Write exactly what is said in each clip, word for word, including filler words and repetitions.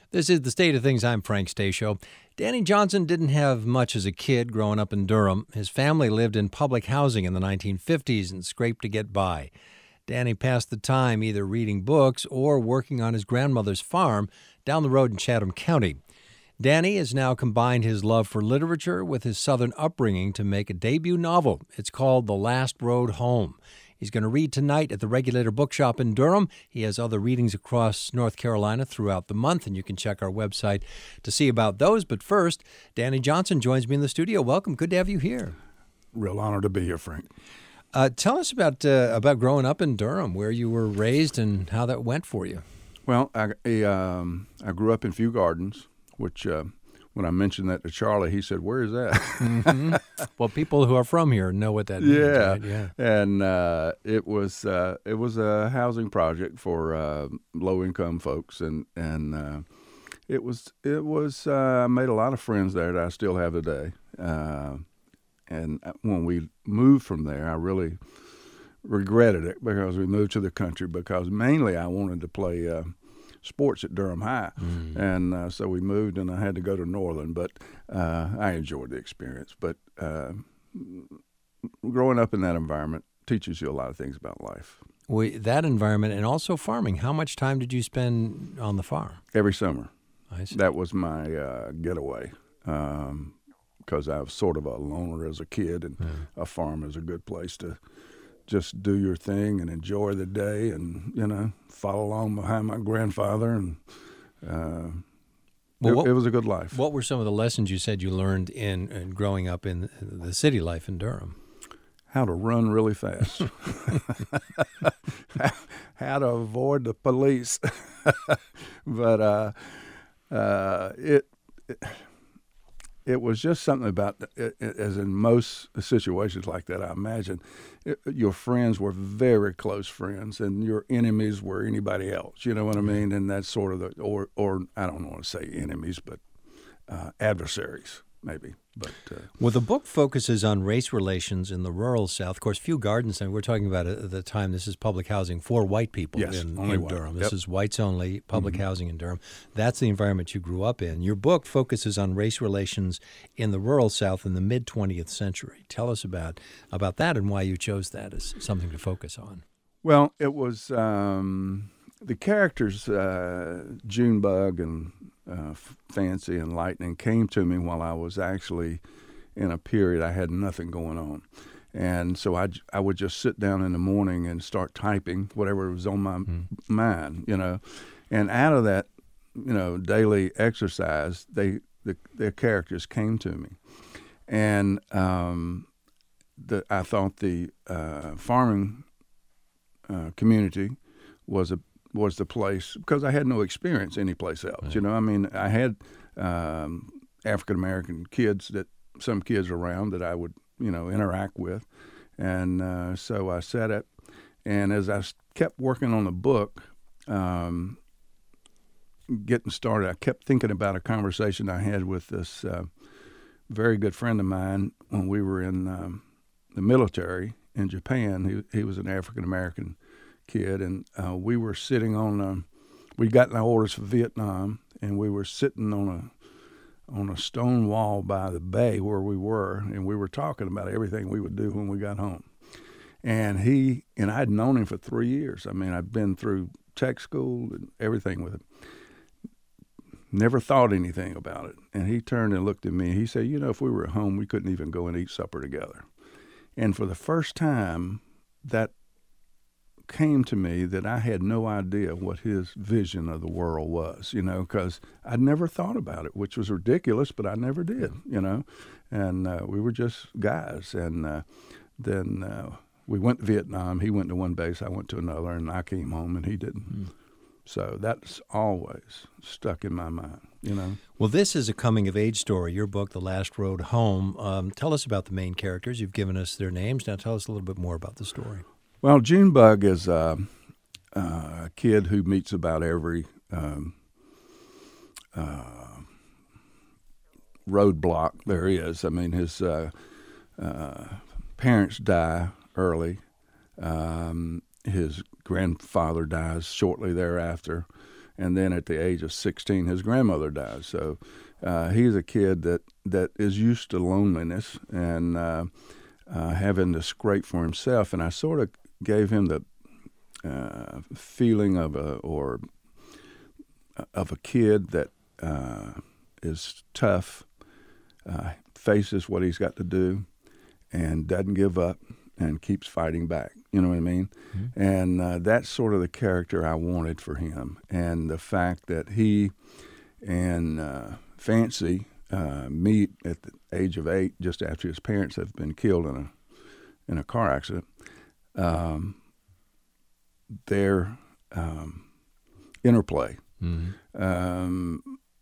This is The State of Things. I'm Frank Stasio. Danny Johnson didn't have much as a kid growing up in Durham. His family lived in public housing in the nineteen fifties and scraped to get by. Danny passed the time either reading books or working on his grandmother's farm down the road in Chatham County. Danny has now combined his love for literature with his Southern upbringing to make a debut novel. It's called The Last Road Home. He's going to read tonight at the Regulator Bookshop in Durham. He has other readings across North Carolina throughout the month, and you can check our website to see about those. But first, Danny Johnson joins me in the studio. Welcome. Good to have you here. Real honor to be here, Frank. Uh, tell us about uh, about growing up in Durham, where you were raised and how that went for you. Well, I, I, um, I grew up in Few Gardens, which uh, when I mentioned that to Charlie, he said, "Where is that?" Mm-hmm. Well, people who are from here know what that means. Yeah, right? yeah. And uh, it was uh, it was a housing project for uh, low income folks, and and uh, it was it was uh, I made a lot of friends there that I still have today. Uh, and when we moved from there, I really regretted it because we moved to the country because mainly I wanted to play Uh, sports at Durham High, mm. and uh, so we moved, and I had to go to Northern, but uh, I enjoyed the experience. But uh, growing up in that environment teaches you a lot of things about life. Well, that environment and also farming. How much time did you spend on the farm? Every summer. I see. That was my uh, getaway um, because I was sort of a loner as a kid, and mm. a farm is a good place to just do your thing and enjoy the day and, you know, follow along behind my grandfather. And uh, well, it, what, it was a good life. What were some of the lessons you said you learned in, in growing up in the city life in Durham? How to run really fast. How to avoid the police. But uh, uh, it... it It was just something about, it, as in most situations like that, I imagine, it, your friends were very close friends, and your enemies were anybody else. You know what I mean? And that's sort of the, or, or I don't want to say enemies, but uh, adversaries, maybe. But uh, well, the book focuses on race relations in the rural South. Of course, Few Gardens, and we're talking about at the time, this is public housing for white people yes, in, only in white. Durham. Yep. This is whites only public mm-hmm. housing in Durham. That's the environment you grew up in. Your book focuses on race relations in the rural South in the mid-twentieth century. Tell us about, about that and why you chose that as something to focus on. Well, it was um, the characters, uh, Junebug and Uh, Fancy and Lightning, came to me while I was actually in a period I had nothing going on. And so I, I would just sit down in the morning and start typing whatever was on my mm. mind, you know. And out of that, you know, daily exercise, they the, their characters came to me. And um, the, I thought the uh, farming uh, community was a was the place, because I had no experience anyplace else. Right. You know, I mean, I had um, African-American kids, that some kids around that I would, you know, interact with. And uh, so I set it. And as I kept working on the book, um, getting started, I kept thinking about a conversation I had with this uh, very good friend of mine when we were in um, the military in Japan. He, he was an African-American kid, and uh, we were sitting on a, we'd gotten our orders for Vietnam, and we were sitting on a on a stone wall by the bay where we were, and we were talking about everything we would do when we got home. And he, and I'd known him for three years. I mean, I'd been through tech school and everything with him. Never thought anything about it. And he turned and looked at me, and he said, you know, if we were at home, we couldn't even go and eat supper together. And for the first time, that came to me that I had no idea what his vision of the world was, you know, because I'd never thought about it, which was ridiculous, but I never did, you know. And uh, we were just guys. And uh, then uh, we went to Vietnam. He went to one base, I went to another, and I came home and he didn't. Mm. So that's always stuck in my mind, you know. Well, this is a coming-of-age story, your book, The Last Road Home. Um, tell us about the main characters. You've given us their names. Now tell us a little bit more about the story. Well, Junebug is uh, uh, a kid who meets about every um, uh, roadblock there is. I mean, his uh, uh, parents die early. Um, his grandfather dies shortly thereafter, And then at the age of sixteen, his grandmother died. So uh, he's a kid that, that is used to loneliness and uh, uh, having to scrape for himself. And I sort of gave him the uh, feeling of a or of a kid that uh, is tough, uh, faces what he's got to do, and doesn't give up and keeps fighting back. You know what I mean? Mm-hmm. And uh, that's sort of the character I wanted for him. And the fact that he and uh, Fancy uh, meet at the age of eight, just after his parents have been killed in a in a car accident, um, their um, interplay, mm-hmm. um,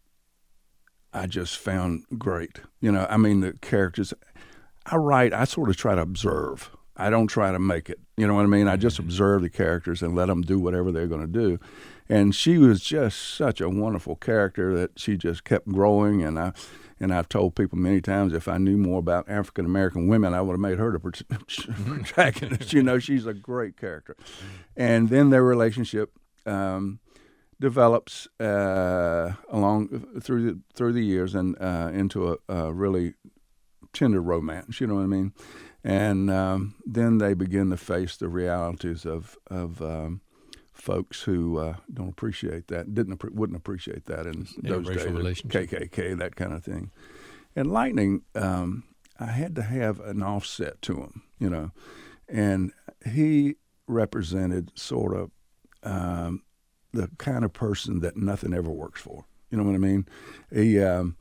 I just found great. You know, I mean, the characters, I write, I sort of try to observe. I don't try to make it. You know what I mean? I just observe the characters and let them do whatever they're going to do. And she was just such a wonderful character that she just kept growing. And I, and I've told people many times, if I knew more about African American women, I would have made her the protagonist. You know, she's a great character. And then their relationship um, develops uh, along through the, through the years and uh, into a, a really tender romance. You know what I mean? And um, then they begin to face the realities of of um, folks who uh, don't appreciate that, didn't wouldn't appreciate that in those days. K K K, that kind of thing. And Lightning, um, I had to have an offset to him, you know, and he represented sort of um, the kind of person that nothing ever works for. You know what I mean? He. Um,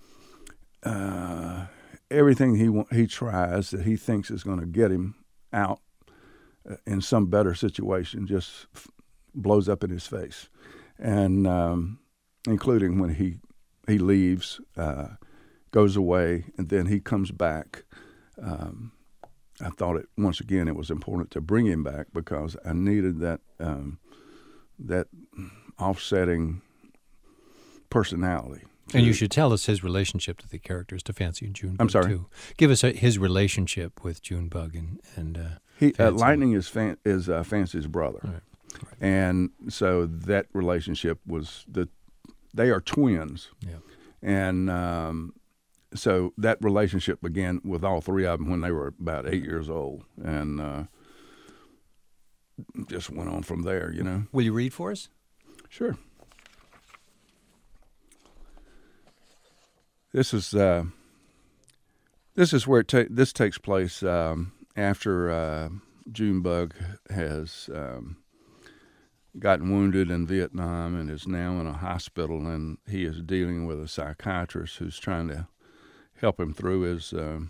uh, Everything he he tries that he thinks is going to get him out uh, in some better situation just f- blows up in his face, and um, including when he he leaves, uh, goes away, and then he comes back. Um, I thought it once again it was important to bring him back because I needed that um, that offsetting personality. And you should tell us his relationship to the characters, to Fancy and Junebug. I'm sorry. Too. Give us a, his relationship with Junebug and and uh, he uh, Lightning is fan, is uh, Fancy's brother, right. Right. And so that relationship was the they are twins, yeah. And um, so that relationship began with all three of them when they were about eight years old, and uh, just went on from there. You know. Will you read for us? Sure. This is uh, this is where it ta- this takes place um, after uh, Junebug has um, gotten wounded in Vietnam and is now in a hospital, and he is dealing with a psychiatrist who's trying to help him through his uh,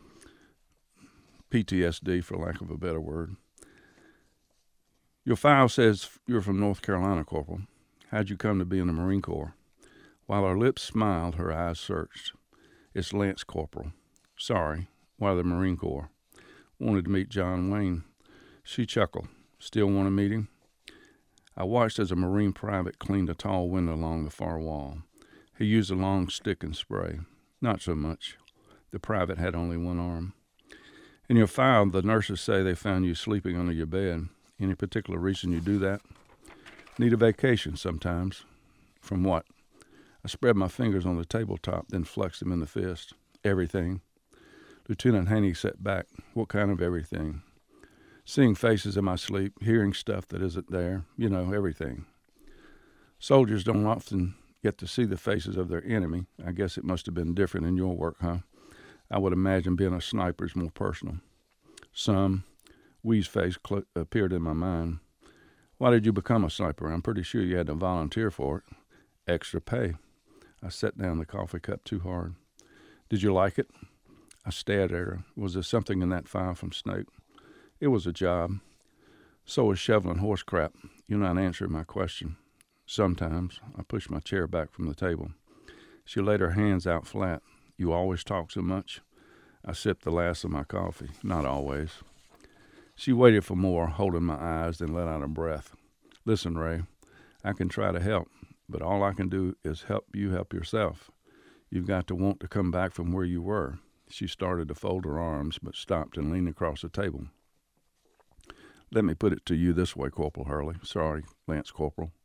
P T S D, for lack of a better word. Your file says you're from North Carolina, Corporal. How'd you come to be in the Marine Corps? While her lips smiled, her eyes searched. It's Lance Corporal. Sorry. Why the Marine Corps? Wanted to meet John Wayne. She chuckled. Still want to meet him? I watched as a Marine private cleaned a tall window along the far wall. He used a long stick and spray. Not so much. The private had only one arm. In your file, the nurses say they found you sleeping under your bed. Any particular reason you do that? Need a vacation sometimes. From what? I spread my fingers on the tabletop, then flexed them in the fist. Everything. Lieutenant Haney sat back. What kind of everything? Seeing faces in my sleep, hearing stuff that isn't there. You know, everything. Soldiers don't often get to see the faces of their enemy. I guess it must have been different in your work, huh? I would imagine being a sniper is more personal. Some. Wee's face cl- appeared in my mind. Why did you become a sniper? I'm pretty sure you had to volunteer for it. Extra pay. I set down the coffee cup too hard. Did you like it? I stared at her. Was there something in that file from Snake? It was a job. So was shoveling horse crap. You're not answering my question. Sometimes. I pushed my chair back from the table. She laid her hands out flat. You always talk so much? I sipped the last of my coffee. Not always. She waited for more, holding my eyes, then let out a breath. Listen, Ray, I can try to help. But all I can do is help you help yourself. You've got to want to come back from where you were. She started to fold her arms, but stopped and leaned across the table. Let me put it to you this way, Corporal Hurley. Sorry, Lance Corporal.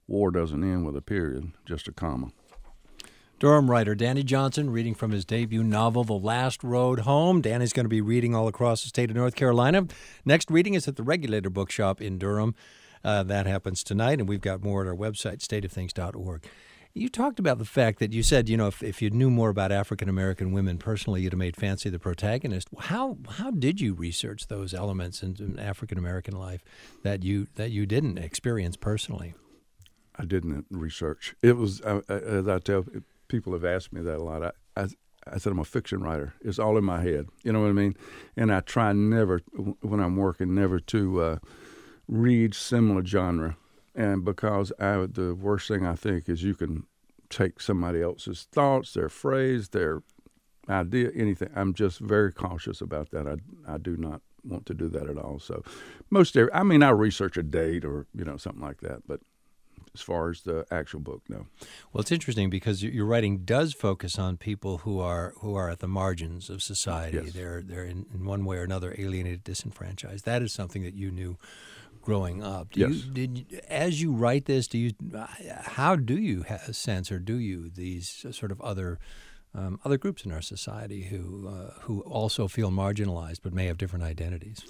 war doesn't end with a period, just a comma. Durham writer Danny Johnson reading from his debut novel, The Last Road Home. Danny's going to be reading all across the state of North Carolina. Next reading is at the Regulator Bookshop in Durham. Uh, that happens tonight, and we've got more at our website, state of things dot org. You talked about the fact that you said, you know, if, if you knew more about African-American women personally, you'd have made Fancy the protagonist. How how did you research those elements in, in African-American life that you that you didn't experience personally? I didn't research. It was, uh, as I tell people have asked me that a lot. I, I I said I'm a fiction writer. It's all in my head. You know what I mean? And I try never, when I'm working, never to uh, read similar genre. And because I, the worst thing I think is you can take somebody else's thoughts, their phrase, their idea, anything. I'm just very cautious about that. I, I do not want to do that at all. So most, I mean, I research a date or, you know, something like that. But as far as the actual book, no. Well, it's interesting because your writing does focus on people who are who are at the margins of society. Yes. They're they're in, in one way or another alienated, disenfranchised. That is something that you knew growing up. Do yes. You, did you, as you write this, do you? How do you have sense, or do you these sort of other um, other groups in our society who uh, who also feel marginalized but may have different identities?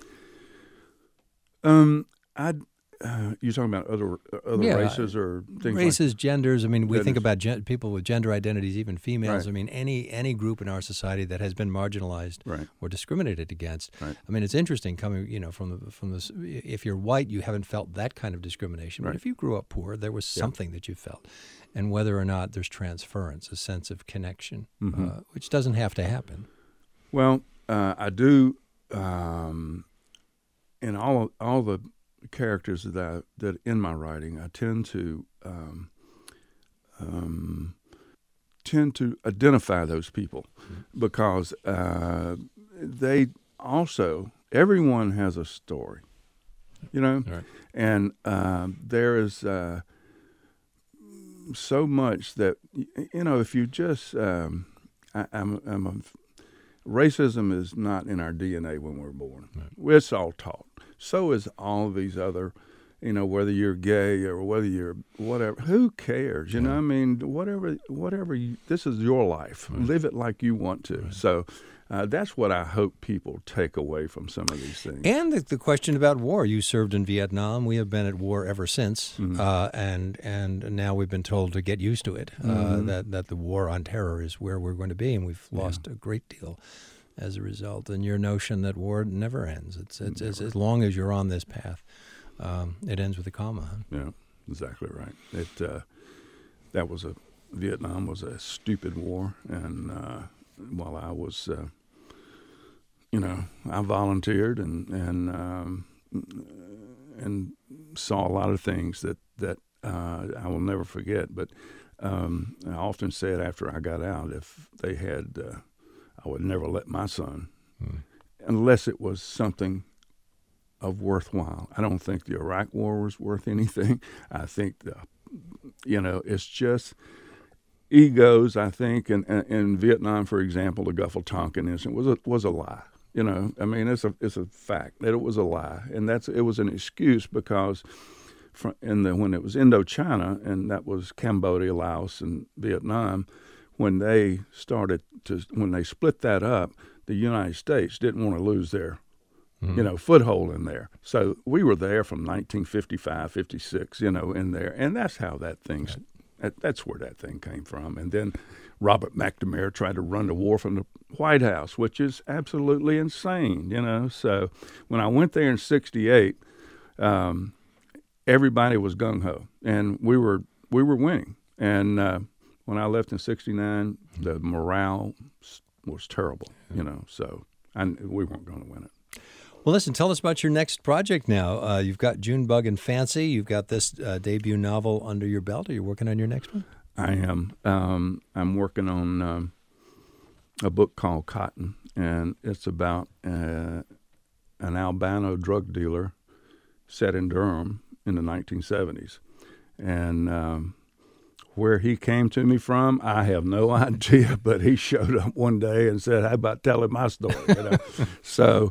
Um, I. Uh, you're talking about other other yeah, races or things races, like genders. I mean, we genders. think about gen- people with gender identities, even females. Right. I mean, any any group in our society that has been marginalized right. or discriminated against. Right. I mean, it's interesting coming, you know, from the from this. If you're white, you haven't felt that kind of discrimination. Right. But if you grew up poor, there was something yeah. that you felt, and whether or not there's transference, a sense of connection, mm-hmm. uh, which doesn't have to happen. Well, uh, I do. Um, in all all the characters that I, that in my writing, I tend to um, um, tend to identify those people mm-hmm. because uh, they also everyone has a story, you know, right. and uh, there is uh, so much that you know if you just um, I, I'm, I'm a, racism is not in our D N A when we're born. Right. It's all taught. So is all these other, you know, whether you're gay or whether you're whatever. Who cares? You yeah. know, I mean, whatever, whatever. You, this is your life. Right. Live it like you want to. Right. So uh, that's what I hope people take away from some of these things. And the, the question about war. You served in Vietnam. We have been at war ever since, mm-hmm. uh, and and now we've been told to get used to it. Uh, mm-hmm. That that the war on terror is where we're going to be, and we've lost yeah. a great deal as a result. And your notion that war never ends. It's, it's, it's as long as you're on this path, um, it ends with a comma. Huh? Yeah, exactly right. It uh, that was a Vietnam was a stupid war, and uh, while I was, uh, you know, I volunteered and and um, and saw a lot of things that that uh, I will never forget. But um, I often said after I got out, if they had uh, I would never let my son, hmm. unless it was something of worthwhile. I don't think the Iraq War was worth anything. I think, the, you know, it's just egos, I think. And in Vietnam, for example, the Gulf of Tonkin incident was a, was a lie. You know, I mean, it's a it's a fact that it was a lie. And that's it was an excuse because from, in the, when it was Indochina, and that was Cambodia, Laos, and Vietnam, when they started to, when they split that up, the United States didn't want to lose their, mm-hmm. you know, foothold in there. So we were there from nineteen fifty-five, fifty-six, you know, in there. And that's how that thing, right. that, that's where that thing came from. And then Robert McNamara tried to run the war from the White House, which is absolutely insane, you know. So when I went there in sixty-eight, um, everybody was gung-ho, and we were, we were winning. And, uh, when I left in sixty-nine, the morale was terrible, you know, so I, we weren't going to win it. Well, listen, tell us about your next project now. Uh, you've got Junebug and Fancy. You've got this uh, debut novel under your belt. Are you working on your next one? I am. Um, I'm working on um, a book called Cotton, and it's about uh, an albino drug dealer set in Durham in the nineteen seventies. And um where he came to me from, I have no idea, but he showed up one day and said, how about telling my story? You know? So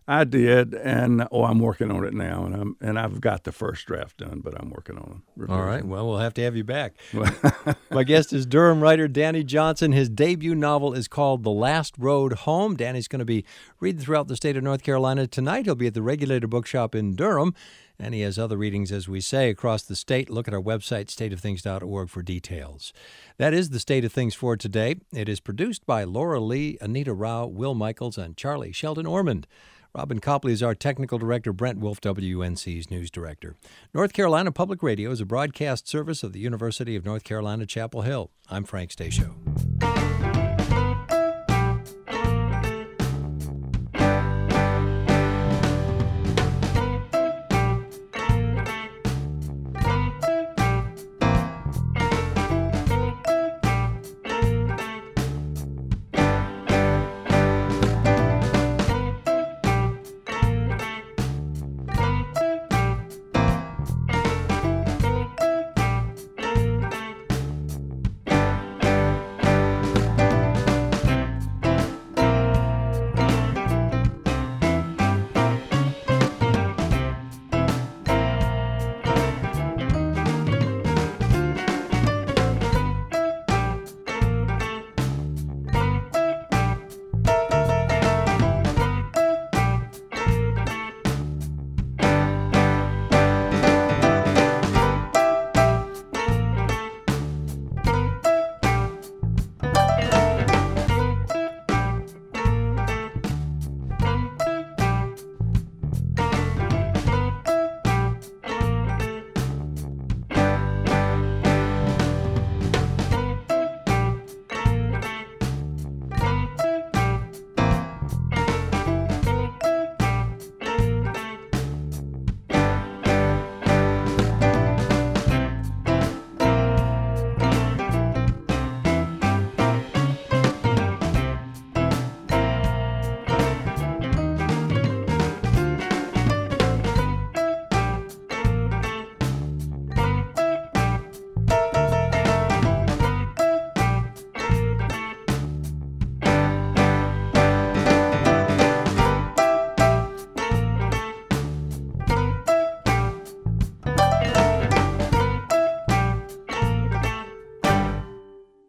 I did, and oh, I'm working on it now, and I'm and I've got the first draft done, but I'm working on it. All right. Well, we'll have to have you back. My guest is Durham writer Danny Johnson. His debut novel is called The Last Road Home. Danny's going to be reading throughout the state of North Carolina tonight. He'll be at the Regulator Bookshop in Durham, and he has other readings, as we say, across the state. Look at our website, state of things dot org, for details. That is the State of Things for today. It is produced by Laura Lee, Anita Rao, Will Michaels, and Charlie Sheldon Ormond. Robin Copley is our technical director. Brent Wolf, W N C's news director. North Carolina Public Radio is a broadcast service of the University of North Carolina, Chapel Hill. I'm Frank Stasio.